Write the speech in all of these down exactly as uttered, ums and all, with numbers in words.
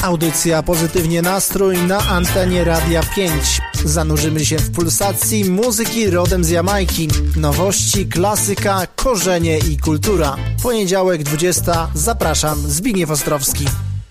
Audycja Pozytywnie Nastrój na antenie Radia pięć. Zanurzymy się w pulsacji muzyki rodem z Jamajki. Nowości, klasyka, korzenie i kultura. Poniedziałek dwudziesta. Zapraszam, Zbigniew Ostrowski.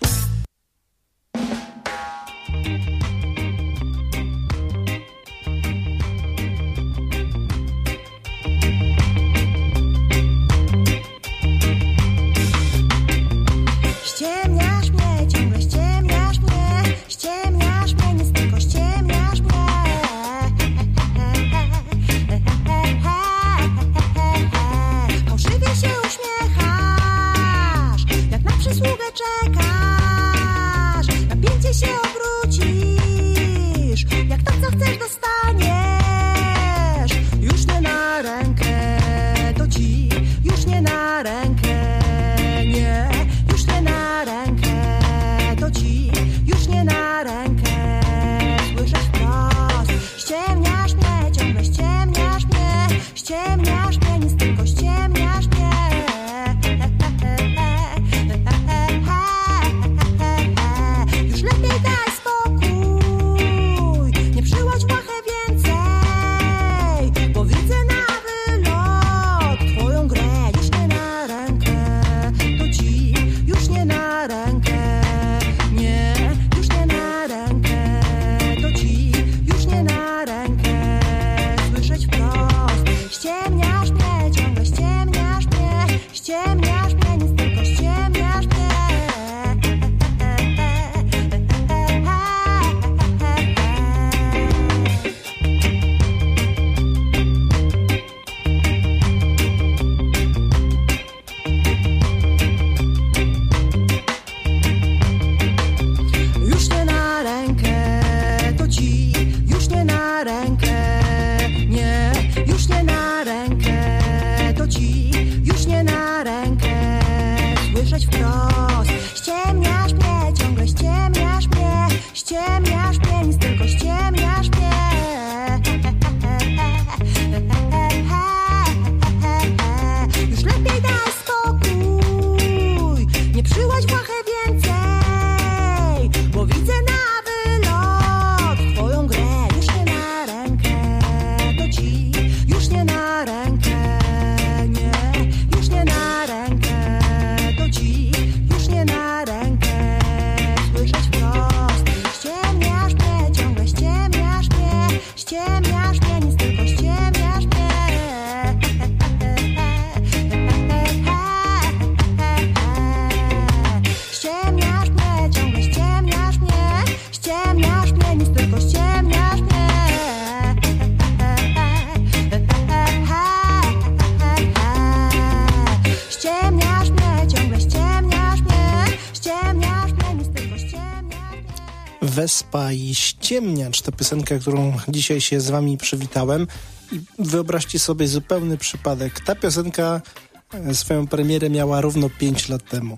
Wespa i Ściemniacz to piosenka, którą dzisiaj się z wami przywitałem i wyobraźcie sobie zupełny przypadek. Ta piosenka swoją premierę miała równo pięć lat temu.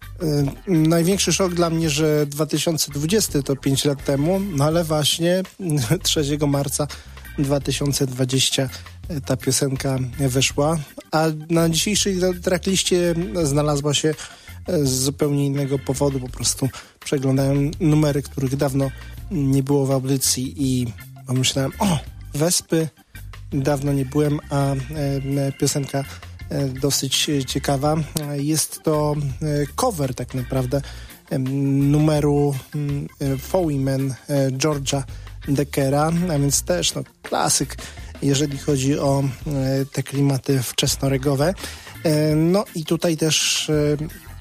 Yy, największy szok dla mnie, że dwa tysiące dwudziesty to pięć lat temu, no ale właśnie trzeciego marca dwa tysiące dwudziestego ta piosenka wyszła, a na dzisiejszej trackliście znalazła się z zupełnie innego powodu. Po prostu przeglądałem numery, których dawno nie było w audycji i pomyślałem, o, Wespy, dawno nie byłem, a e, piosenka e, dosyć ciekawa. Jest to e, cover tak naprawdę e, numeru e, Foeyman e, George'a Deckera, a więc też no, klasyk, jeżeli chodzi o e, te klimaty wczesnoregowe. E, no i tutaj też e,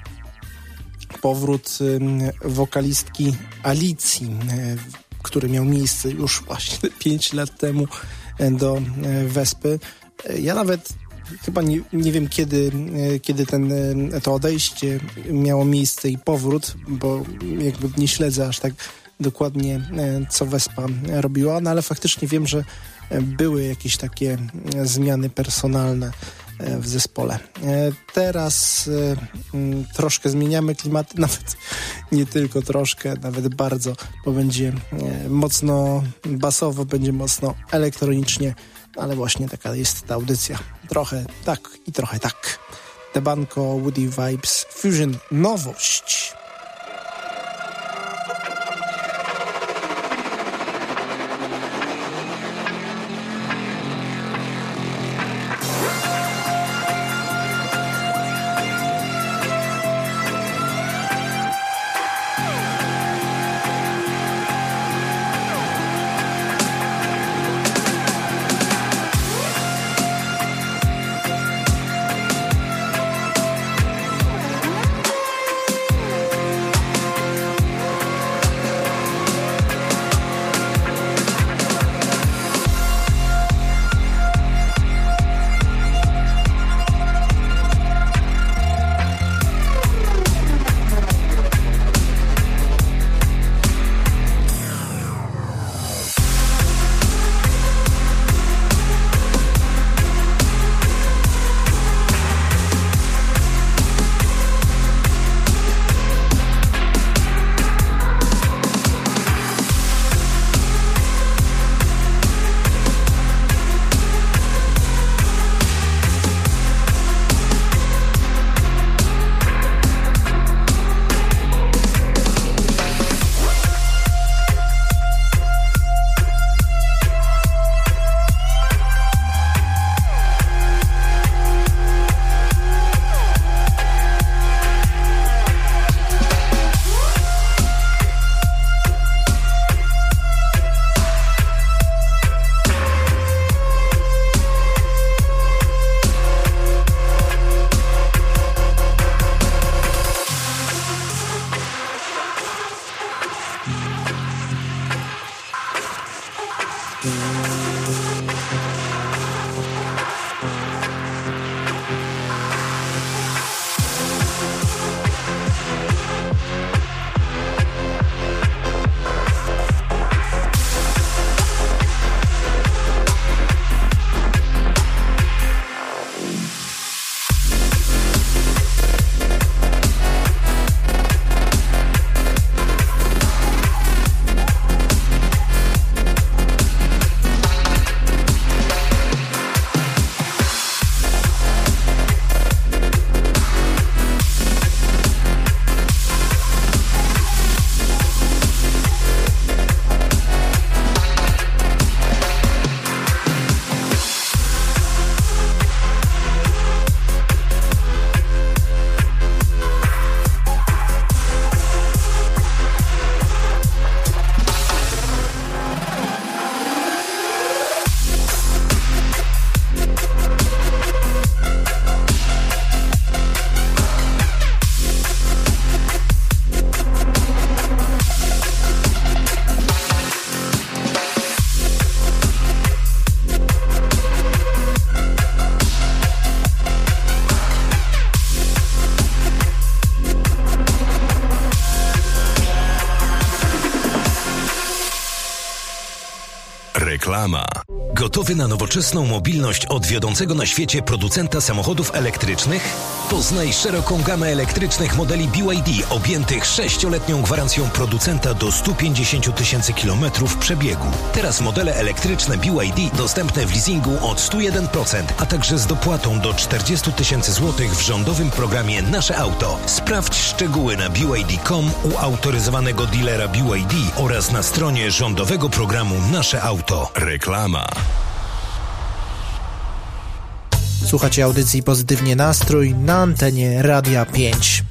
powrót wokalistki Alicji, który miał miejsce już właśnie pięć lat temu do Wespy. Ja nawet chyba nie, nie wiem, kiedy, kiedy ten, to odejście miało miejsce i powrót, bo jakby nie śledzę aż tak dokładnie, co Wespa robiła, no ale faktycznie wiem, że były jakieś takie zmiany personalne w zespole. Teraz troszkę zmieniamy klimaty, nawet nie tylko troszkę, nawet bardzo, bo będzie mocno basowo, będzie mocno elektronicznie, ale właśnie taka jest ta audycja. Trochę tak i trochę tak. Debanko, Woody Vibes, Fusion, nowość. Reklama. Gotowy na nowoczesną mobilność od wiodącego na świecie producenta samochodów elektrycznych? Poznaj szeroką gamę elektrycznych modeli B Y D objętych sześcioletnią gwarancją producenta do sto pięćdziesiąt tysięcy kilometrów przebiegu. Teraz modele elektryczne B Y D dostępne w leasingu od sto jeden procent, a także z dopłatą do czterdzieści tysięcy złotych w rządowym programie Nasze Auto. Sprawdź szczegóły na b y d kropka com u autoryzowanego dealera B Y D oraz na stronie rządowego programu Nasze Auto. Reklama. Słuchacie audycji Pozytywnie Nastrój na antenie Radia pięć.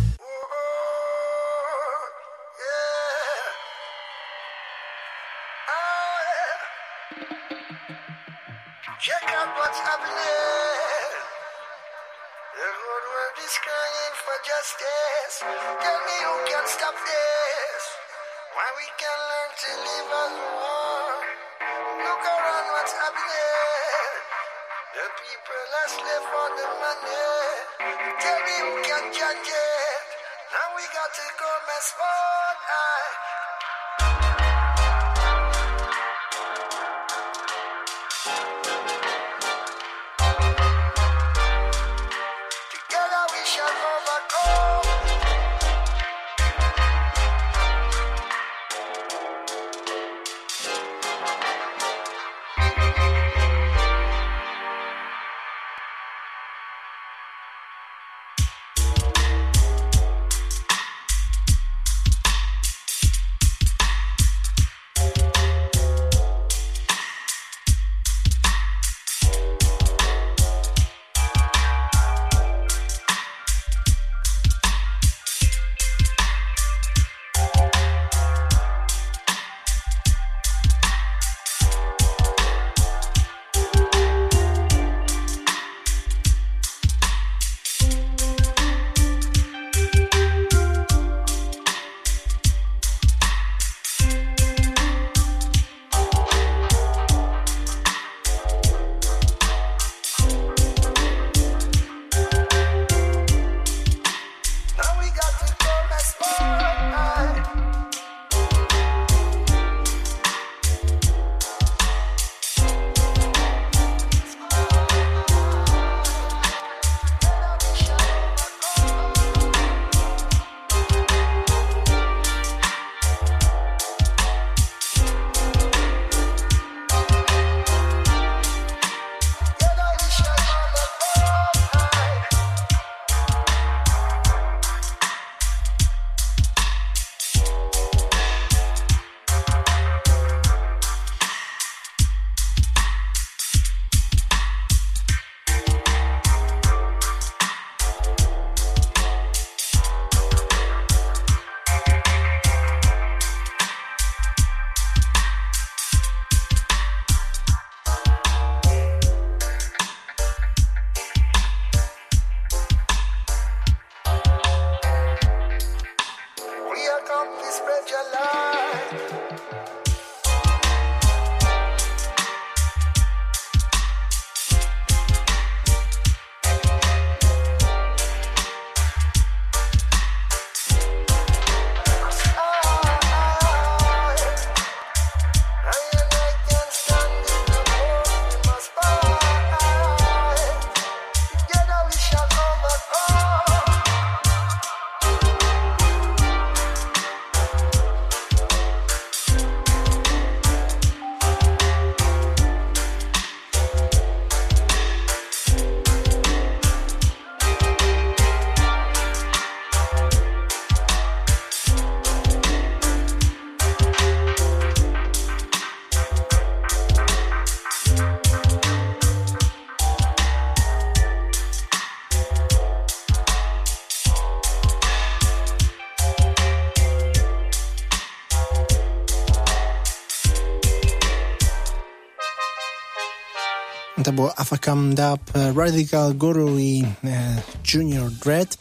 To było Alpha Come Up, Radical Guru i e, Junior Dread.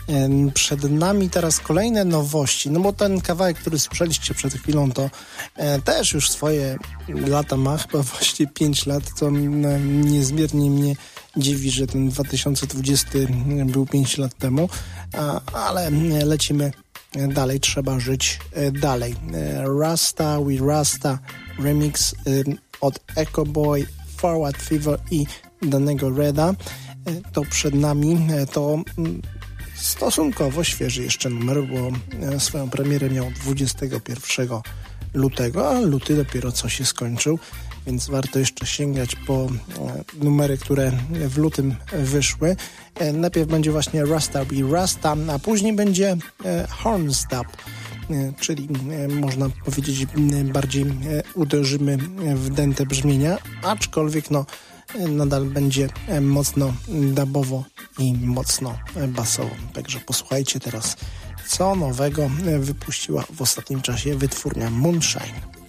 E, przed nami teraz kolejne nowości, no bo ten kawałek, który słyszeliście przed chwilą, to e, też już swoje lata ma, chyba właściwie pięć lat, co e, niezmiernie mnie dziwi, że ten dwa tysiące dwudziesty był pięć lat temu, a, ale lecimy dalej, trzeba żyć dalej. Rasta We Rasta remix od Echo Boy, Forward Fever i danego Reda. To przed nami, to stosunkowo świeży jeszcze numer, bo swoją premierę miał dwudziestego pierwszego lutego, a luty dopiero co się skończył, więc warto jeszcze sięgać po numery, które w lutym wyszły. Najpierw będzie właśnie Rasta Be Rasta, a później będzie Hornsdub, czyli można powiedzieć bardziej uderzymy w dęte brzmienia, aczkolwiek no nadal będzie mocno dubowo i mocno basowo. Także posłuchajcie teraz, co nowego wypuściła w ostatnim czasie wytwórnia Moonshine.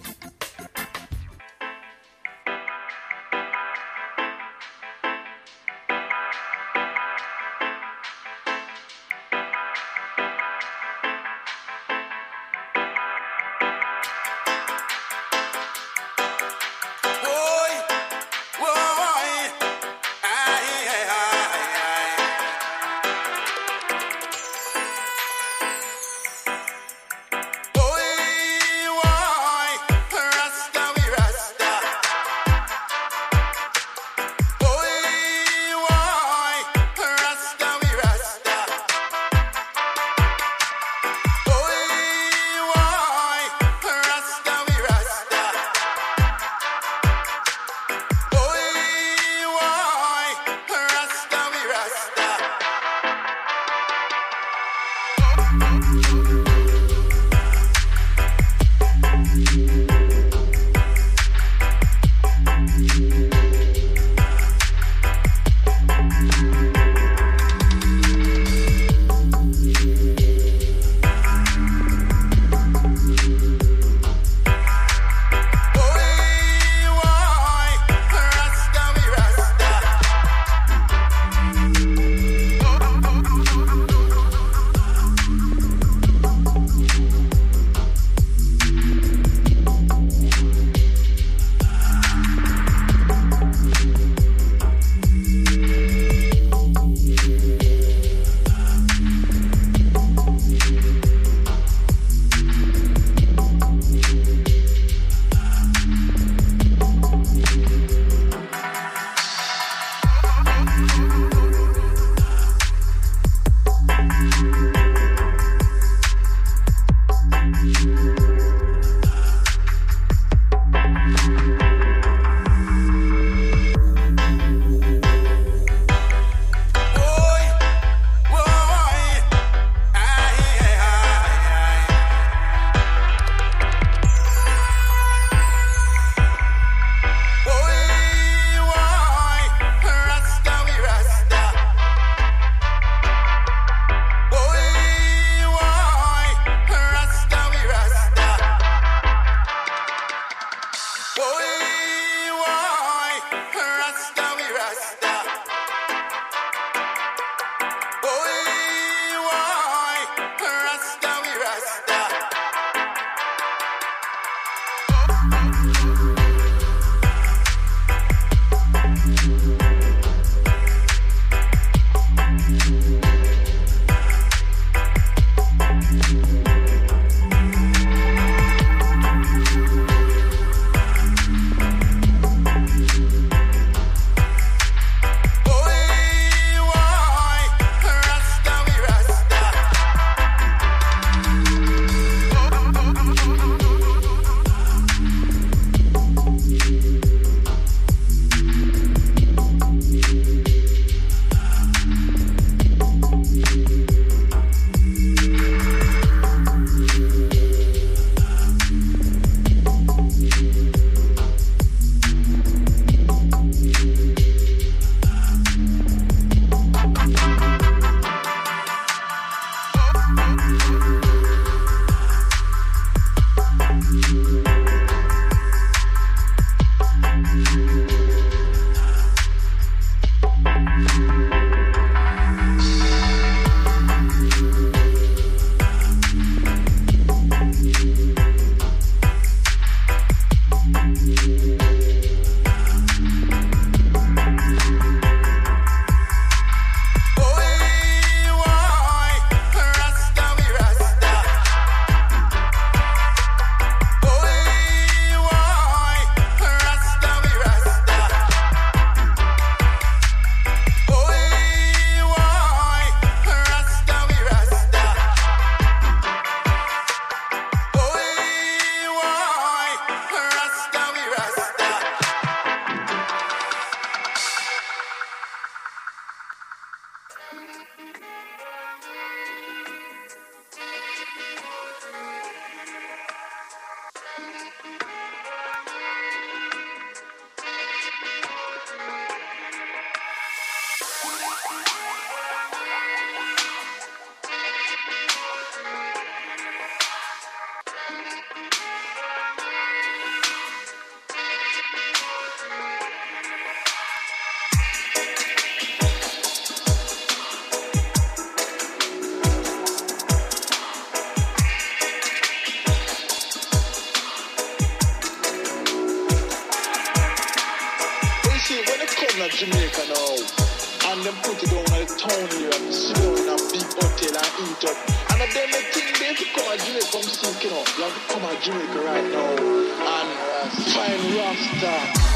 Jamaica now. And them put it down at the town here and sit down in a big hotel and eat up. And then the thing they have to come to Jamaica, come see, you know, you have to come to Jamaica right now and find Rasta.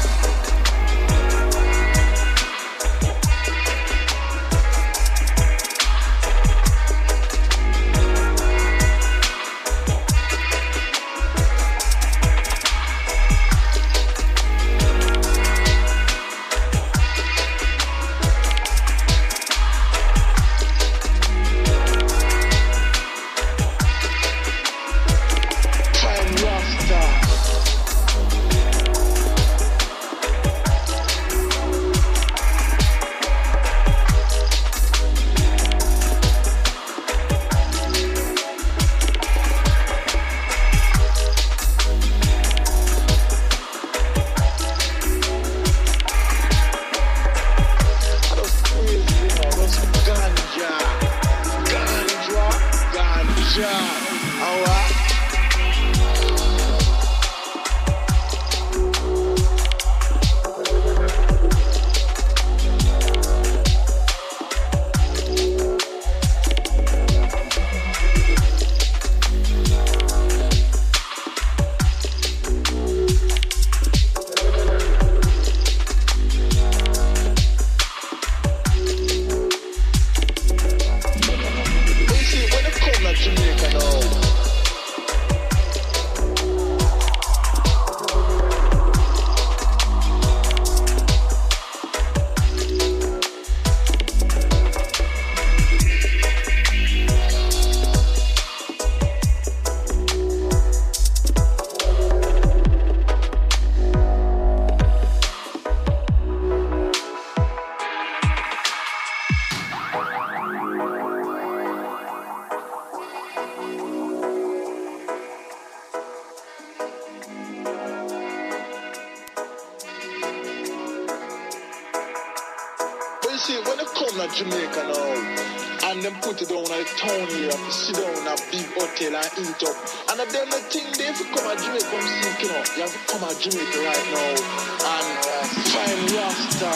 Jamaica now, and them put it down at the town here and sit down in a big hotel and eat up. And then the thing they have to come to Jamaica, come see, you know, you have to come to Jamaica right now and find Rasta.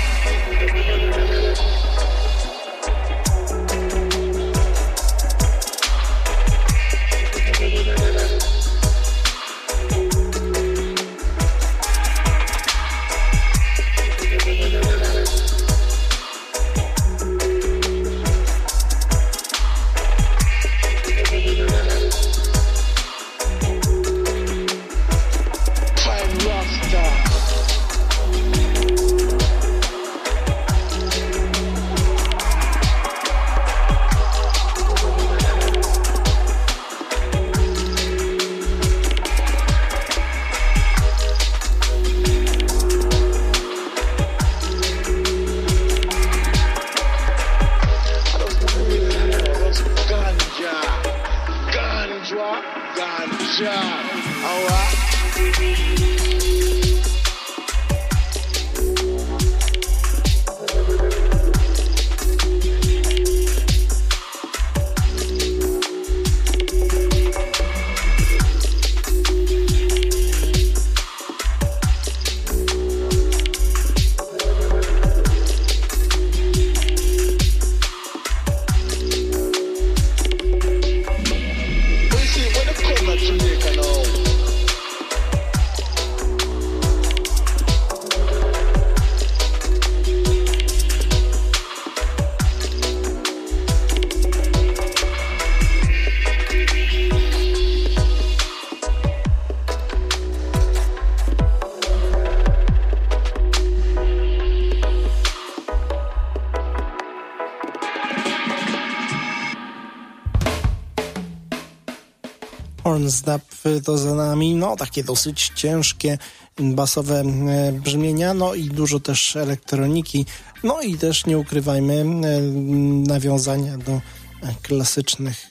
Hornsdap to za nami, no takie dosyć ciężkie, basowe brzmienia, no i dużo też elektroniki, no i też nie ukrywajmy nawiązania do klasycznych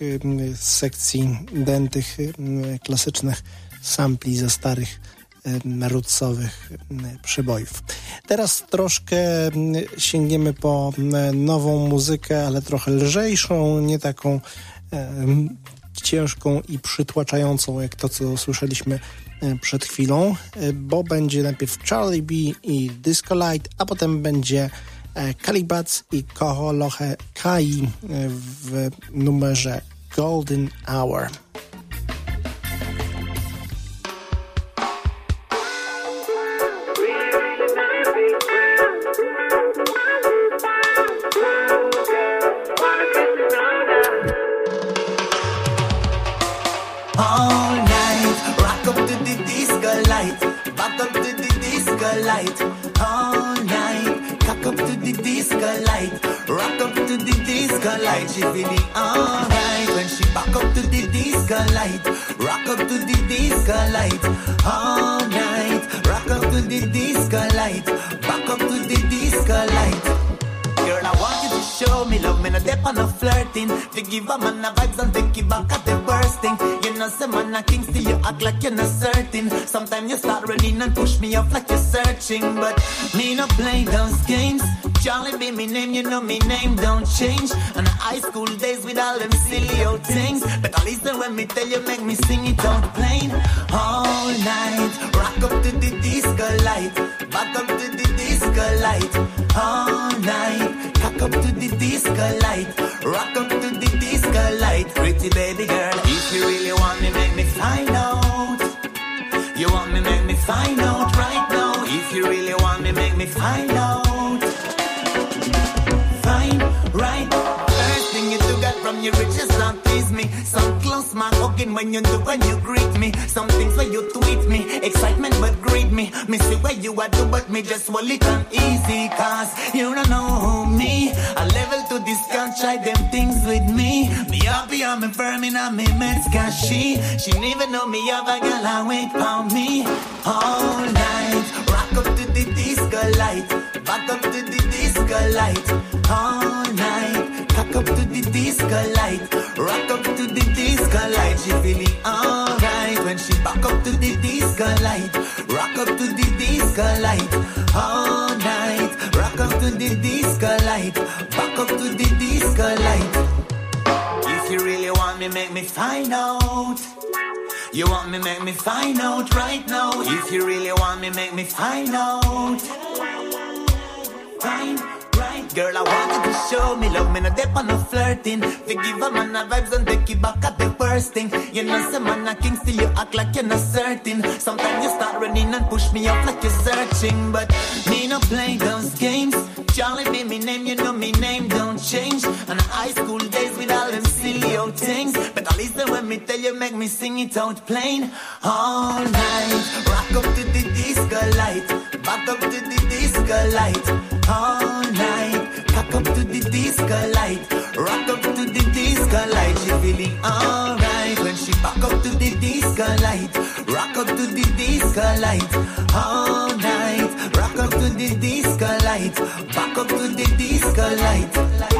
sekcji dętych, klasycznych sampli ze starych rootsowych przybojów. Teraz troszkę sięgniemy po nową muzykę, ale trochę lżejszą, nie taką ciężką i przytłaczającą, jak to, co słyszeliśmy przed chwilą, bo będzie najpierw Charlie B i Disco Light, a potem będzie Kalibats i Koholohe Kai w numerze Golden Hour. Light all night, cock up to the disco light, rock up to the disco light. She feeling alright when she back up to the disco light, rock up to the disco light all night, rock up to the disco light, back up to the disco light. Girl, I want you to show me love, me no dep on no flirting. To give a man a vibes and take it back at the bursting. You know, some man a king, still you act like you're not certain. Sometimes you start running and push me off like you're searching. But me no play those games. Charlie be me name, you know me name don't change. And high school days with all them silly old things. But at least when me tell you, make me sing it out plain. All night, rock up to the disco light, back up to the disco light. All night, cock up to the disco light, rock up to the disco light. Pretty baby girl, if you really want me, make me find out. You want me, make me find out right now. If you really want me, make me find out. Find right. First thing you do get from your riches and please me. Some close man hugging when you do when you greet me. Some things when you tweet me, excitement but greet me. Me see where you are do but me just hold it on easy. Cause you don't know me. I level to this can't try them things with me. Me happy I'm firm in a me meds cause she She never know me have a girl and wait for me. All night, rock up to the disco light, back up to the disco light. All night, cock up to the disco light, rock up to the disco light. She feeling alright when she back up to the disco light, rock up to the disco light. All night, rock up to the disco light, back up to the disco light. If you really want me, make me find out. You want me, make me find out right now. If you really want me, make me find out. Find right, girl, I want you to show me love. Me no dep on no flirting. To give a man a vibes and take it back at the worst thing. You know some man a king, still you act like you're not certain. Sometimes you start running and push me up like you're searching. But me no play those games. Charlie be me name, you know me name don't change. And high school days with all them silly old things. But at least when me tell you, make me sing it out plain. All night, rock up to the disco light, back up to the disco light. All night, cock up to the disco light, rock up to the disco light. She feeling alright when she back up to the disco light, rock up to the disco light. All night, rock up to the disco light, back up to the disco light.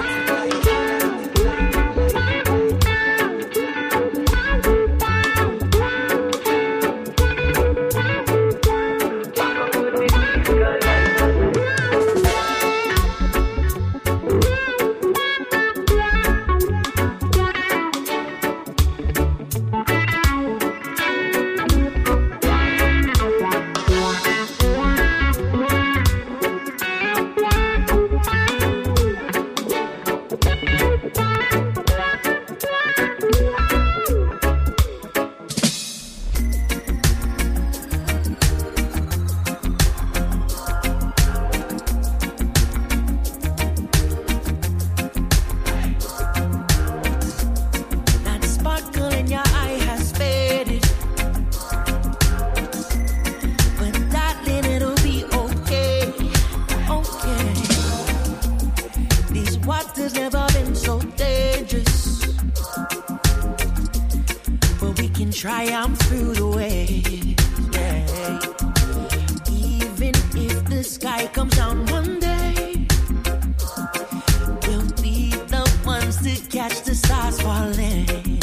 Triumph through the waves, yeah. Even if the sky comes down one day, we'll be the ones to catch the stars falling.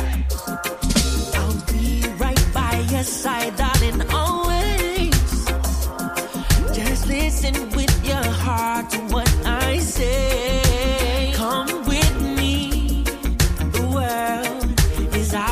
I'll be right by your side, darling, always. Just listen with your heart to what I say. Come with me, the world is ours.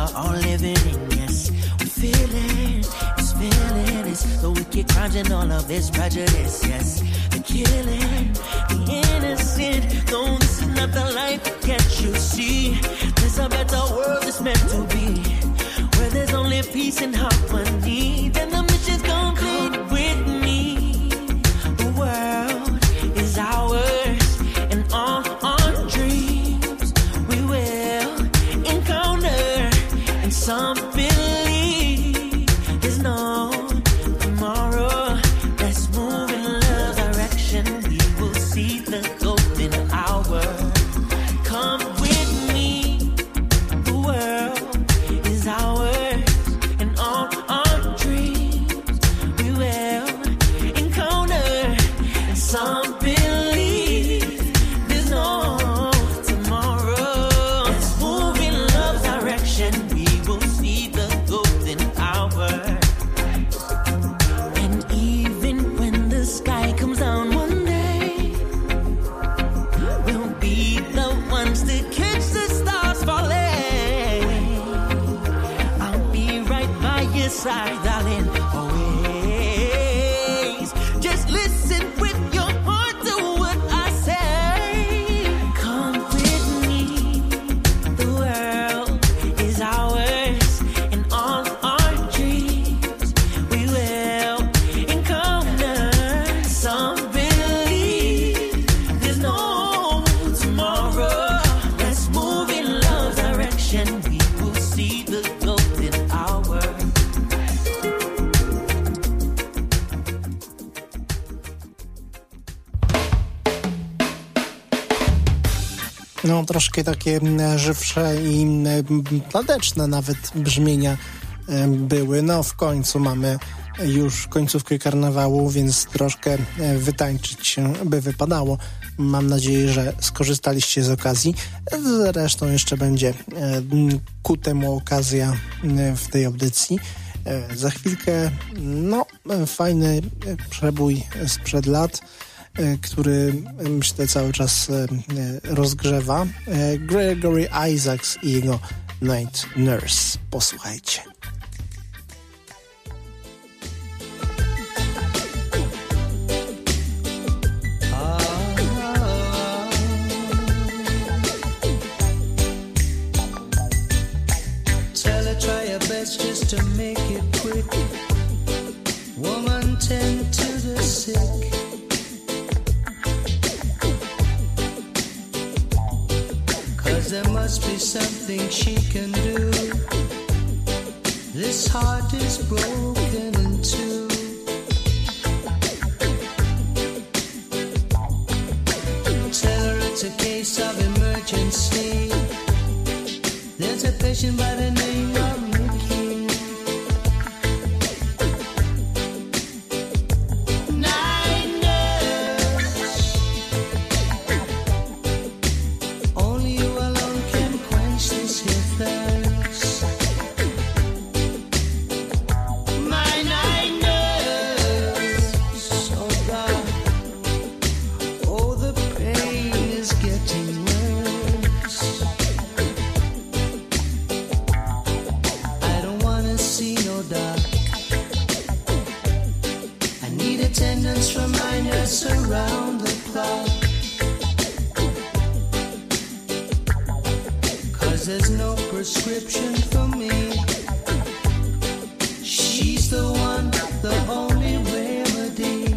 are all living in. Yes, we feel it, it's feeling, it's the wicked crimes and all of this prejudice. Yes, the killing, the innocent. No, this is not the life, can't you see? There's a better world that's meant to be, where there's only peace and harmony. Then the mission's complete. Come with me, the world is ours, and all our dreams we will encounter. And some believe there's no tomorrow. Let's move in love direction. We will see the golden hour. Come with me, the world is ours, and all our dreams we will encounter. And some believe there's no tomorrow. Let's move in love direction. We will see the golden hour. And even when the sky comes down one day, we'll be the ones to catch the stars falling. I'll be right by your side, darling, always. Just listen with your heart to what I say. Come with me, the world is ours, and all our dreams we will encounter. Some believe there's no tomorrow. Let's move in love direction. We will see the golden hour. No, troszkę takie mm, żywsze i mm, tandeczne nawet brzmienia em, były. No, w końcu mamy już końcówkę karnawału, więc troszkę e, wytańczyć się by wypadało. Mam nadzieję, że skorzystaliście z okazji. Zresztą jeszcze będzie e, ku temu okazja e, w tej audycji. E, za chwilkę, no, e, fajny e, przebój sprzed lat, e, który e, myślę cały czas e, e, rozgrzewa. E, Gregory Isaacs i jego Night Nurse. Posłuchajcie. Tell her try your best just to make it quick. Woman, tend to the sick. Cause there must be something she can do. This heart is broken in two. Tell her it's a case of emergency. There's a patient by the name of Mickey. Night nurse, only you alone can quench this here thirst. My night nurse, oh God, oh the pain is getting worse. I don't wanna see no dark. I need attendance from my nurse around the clock. Cause there's no prescription for me. She's the one, the only remedy.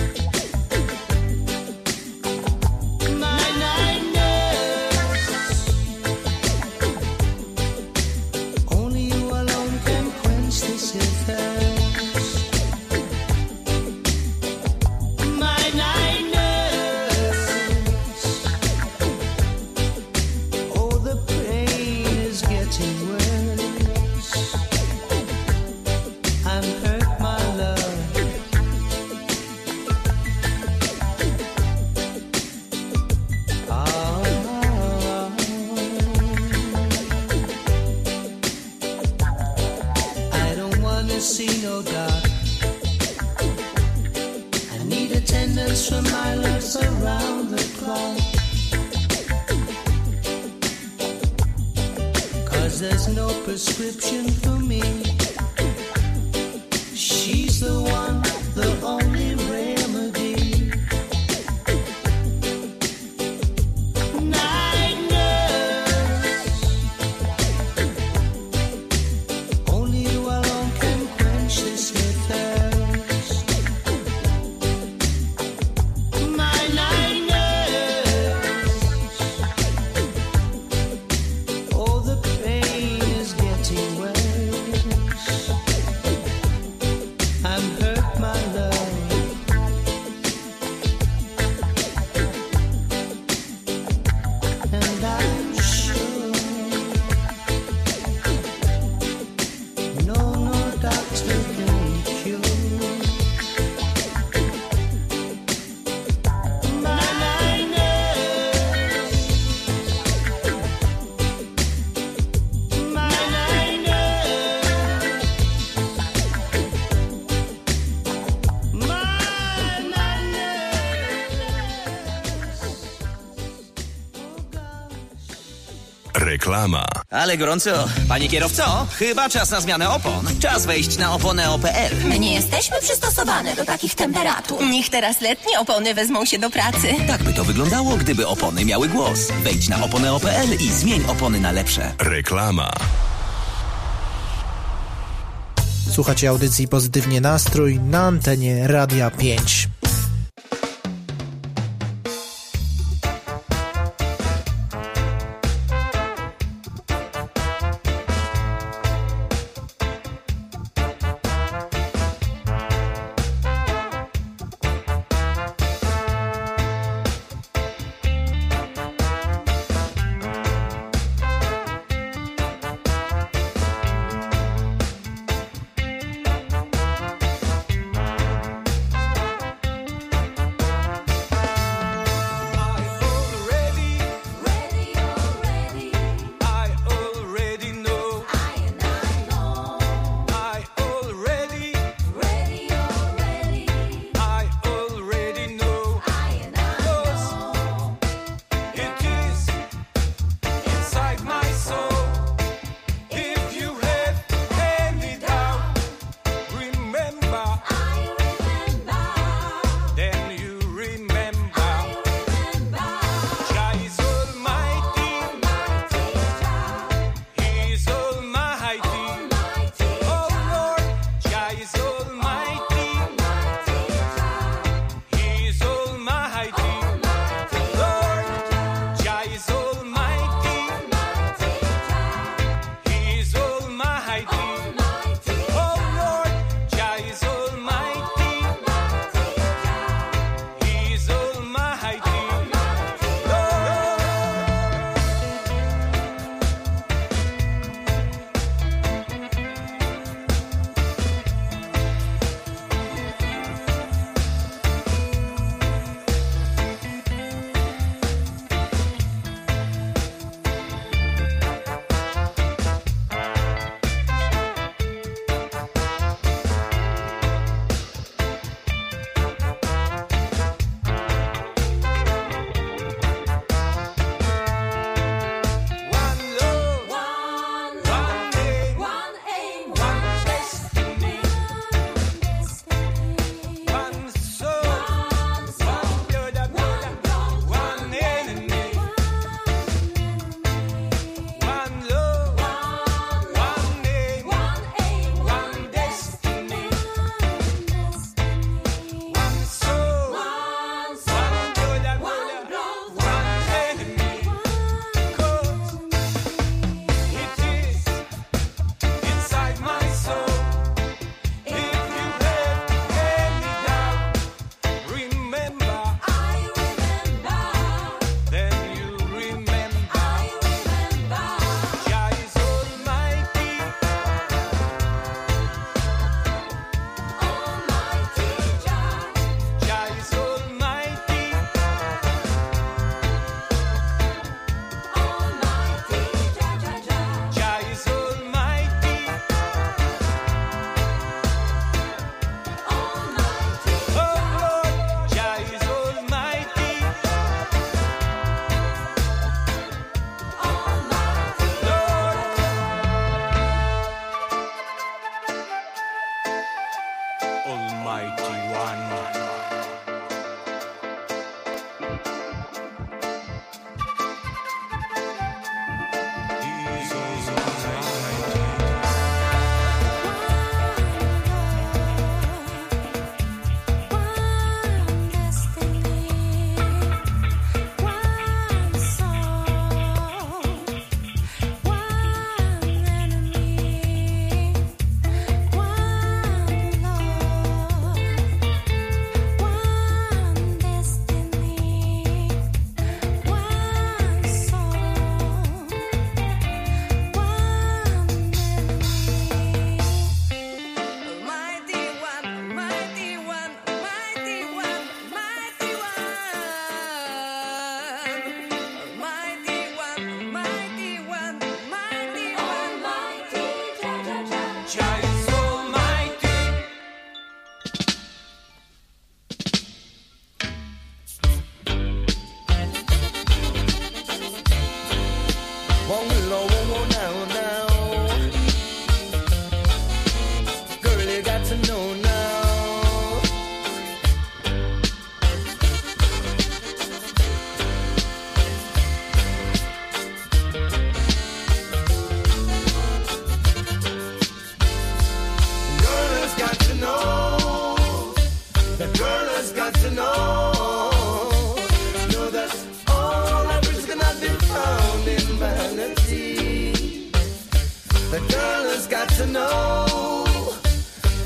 My night nurse, only you alone can quench this here thirst. My night nurse, oh the pain is getting worse. I'm hurt. 'cause there's no prescription for me. She's the one, the only remedy. Night nurse, only you alone can quench this thirst. My night nurse, oh, the pain is getting worse. I'm hurt, my love, and I'm sure no, no doctor can cure. My night nurse, my night nurse, my night nurse. Oh gosh. Reklama. Ale gorąco. Panie kierowco, chyba czas na zmianę opon. Czas wejść na oponę kropka p l. My nie jesteśmy przystosowane do takich temperatur. Niech teraz letnie opony wezmą się do pracy. Tak by to wyglądało, gdyby opony miały głos. Wejdź na oponę kropka p l i zmień opony na lepsze. Reklama. Słuchacie audycji Pozytywnie Nastrój na antenie Radia pięć.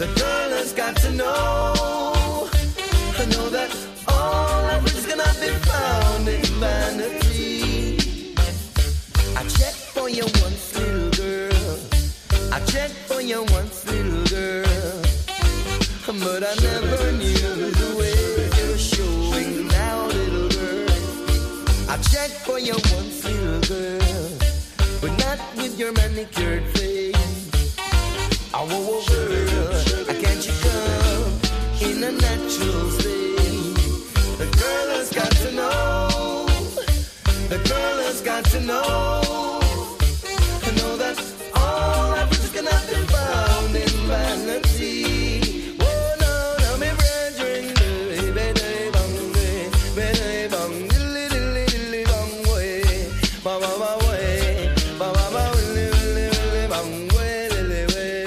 The girl has got to know, I know that all of it's gonna be found in vanity. I check for you once, little girl. I check for you once, little girl. But I never knew the way you're showing now, little girl. I check for you once, little girl, but not with your manicured face. Oh, oh, oh girl, I can't you come in a natural state? The girl has got to know, the girl has got to know, I know that all of it's gonna be found in vanity. Oh no, no, me brethren, baby, baby, bang, baby, bang, dilly, dilly, dilly, bang, way, ba, ba, ba, way, ba, ba, ba, dilly, dilly, dilly, bang, way, dilly, way.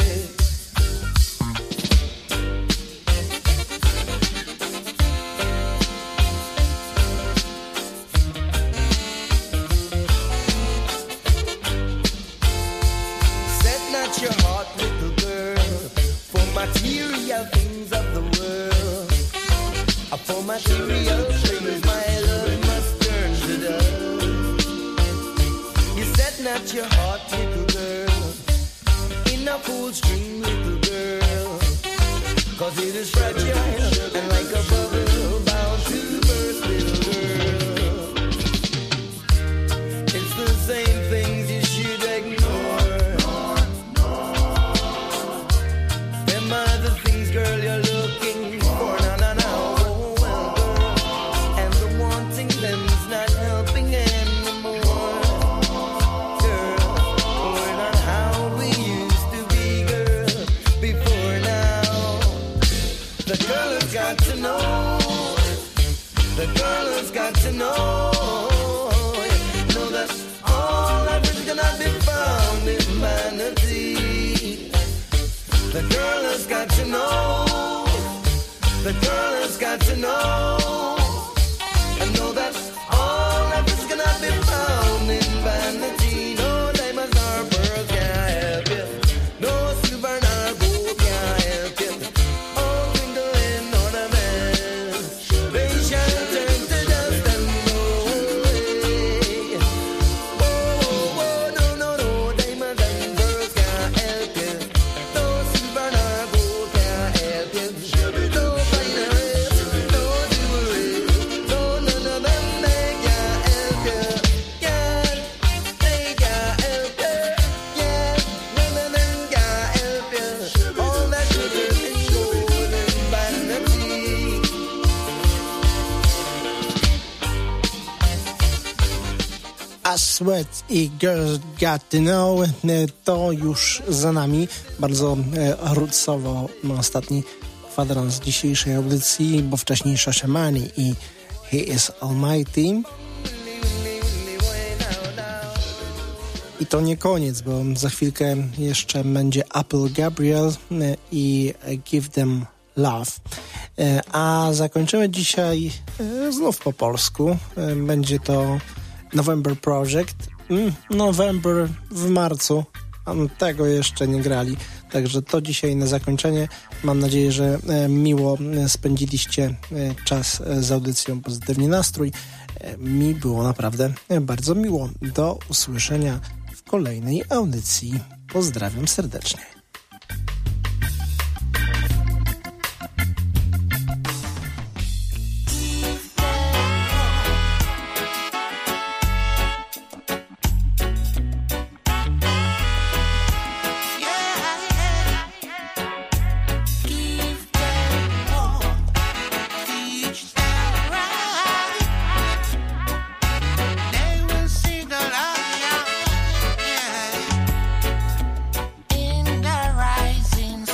Set not your heart, little girl, for material things of the world. Uh, For material things, my love must turn to dust. You set not your heart, little girl, in a fool's dream, little girl, cause it is fragile and like a bubble bound to burst, little girl. It's the same things you should ignore. Them are the things, girl, you're looking for. No, no, no. Oh, well, girl. And the wanting them's not helping anymore. Girl, we're not how we used to be, girl, before now. The girl has got to know. The girl has got to know. Know that all of it's gonna be found in vanity. The girl has got to know. The girl has got to know. I know that all of it's gonna be found in vanity. No diamonds nor pearls can help you. No silver nor gold can help you. All twinkling ornaments, they shall turn to dust and go away. Oh, oh, oh, no, no, no, diamonds and pearls can help you. No silver nor gold can help you. No finery, no jewelry, no none of them they can help you. Yeah, they can help you. Yeah, none of them can help you. All that sugar and gold and vanity. A Sweat i Girls Got To Know e, to już za nami. Bardzo e, rootsowo ostatni kwadrans dzisiejszej audycji, bo wcześniej Shashamane i He Is Almighty. I to nie koniec, bo za chwilkę jeszcze będzie Apple Gabriel e, i Give Them Love. E, a zakończymy dzisiaj e, znów po polsku. E, będzie to November Project. Mm, November w marcu. A tego jeszcze nie grali. Także to dzisiaj na zakończenie. Mam nadzieję, że e, miło spędziliście e, czas e, z audycją Pozytywny Nastrój. E, mi było naprawdę e, bardzo miło. Do usłyszenia w kolejnej audycji. Pozdrawiam serdecznie. In the rising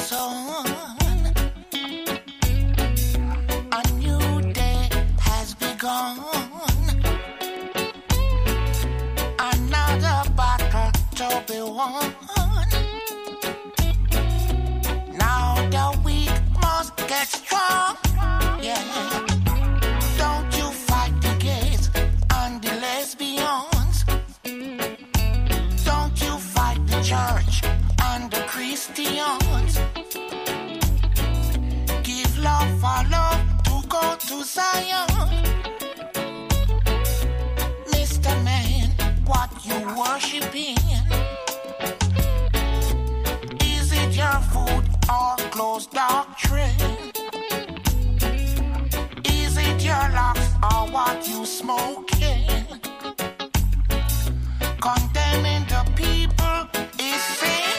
worshiping? Is it your food or close doctrine? Is it your locks or what you smoking? Condemning the people is sin.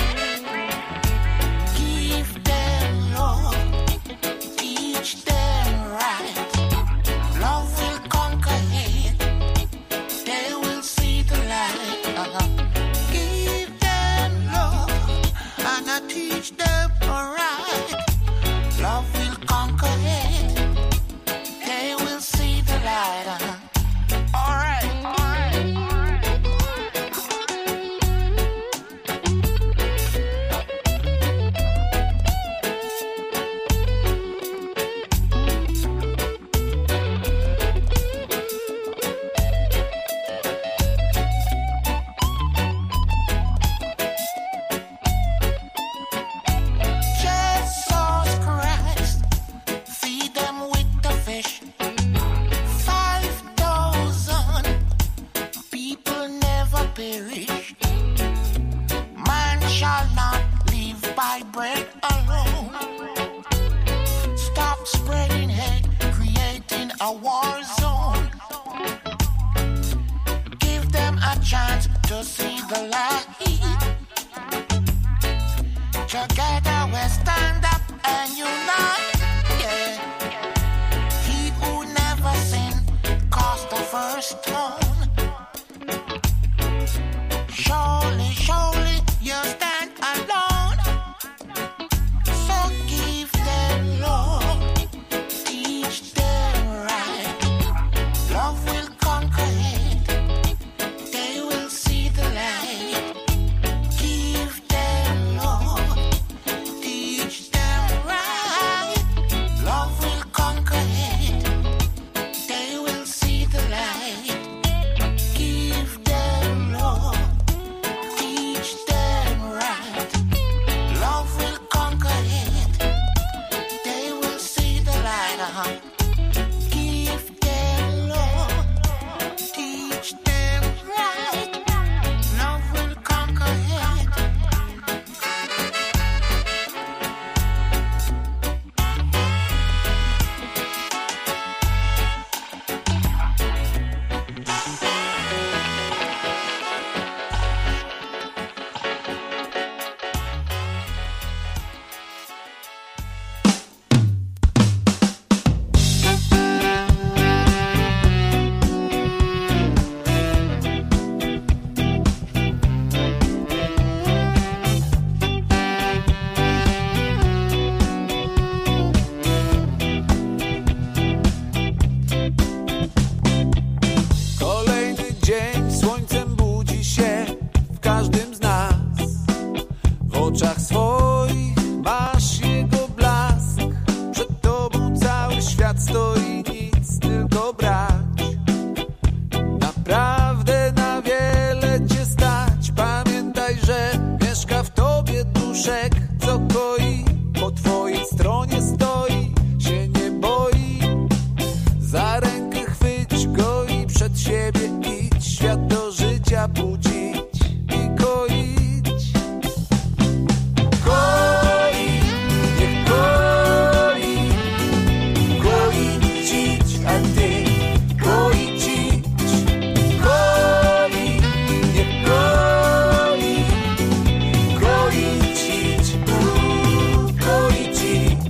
Give them love, teach them right. Love will conquer hate. They will see the light. Uh-huh. Give them love and I teach them right. Love will conquer hate. They will see the light. Uh-huh. All right, all right, all right. Jesus Christ, feed them with the fish. Five thousand people never perish. Man shall not live by bread alone. Stop spreading hate, creating a war zone. Give them a chance to see the light. Together we stand up and unite. Yeah. He who never sinned cast the first stone. Surely, surely you stand alone. So give them love, teach them right. Love will conquer hate. They will see the light. Give them love, teach them right. Love will conquer hate. They will see the light. Give them love, teach them right. Love will conquer hate. They will see the light. Uh-huh. Give them love, teach them right. Love will conquer hate. Kolejny dzień słońcem budzi się w każdym z nas. W oczach swoich masz jego blask. Przed tobą cały świat stoi, nic tylko brać. Naprawdę na wiele cię stać. Pamiętaj, że mieszka w tobie duszek, co koi. Po twojej stronie stoi, się nie boi. Za rękę chwyć go i przed siebie idź. Świat do życia budzić i koić. Koi, niech koi. Koić, a ty koić. Koi, niech koi. Koić, koić.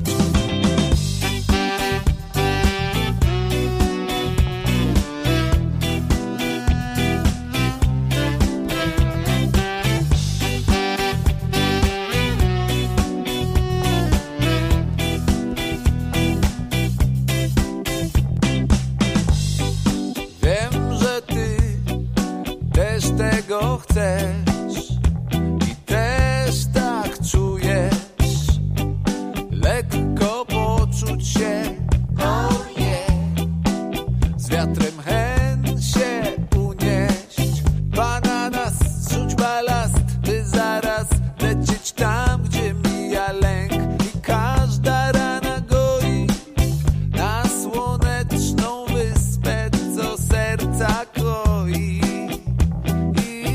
Wiem, że ty też tego chcesz i też tak czujesz. Lekko poczuć się, oh yeah. Z wiatrem chęć się unieść. Pana nas zrzuć balast, by zaraz lecieć tam, gdzie mija lęk. I każda rana goi na słoneczną wyspę, co serca kroi. I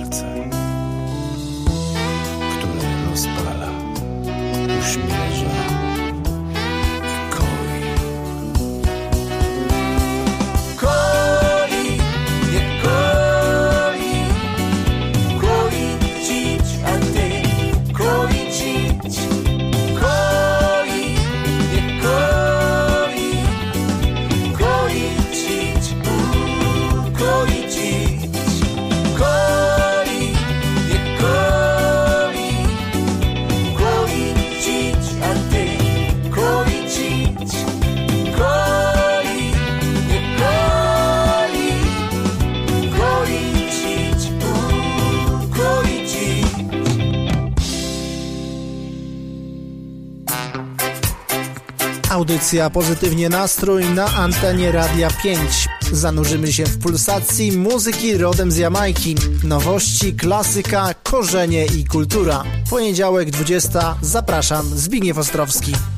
serce, które rozpala, uśmierza i koi. Koi, nie koi, koić, a ty koić, koi, nie koi, koić, u, koić, koi, nie koi, koić, a ty koić, koi, nie koi, koić, u, koić. Audycja Pozytywnie Nastrój na antenie Radia pięć. Zanurzymy się w pulsacji muzyki rodem z Jamajki. Nowości, klasyka, korzenie i kultura. Poniedziałek dwudziesta. Zapraszam, Zbigniew Ostrowski.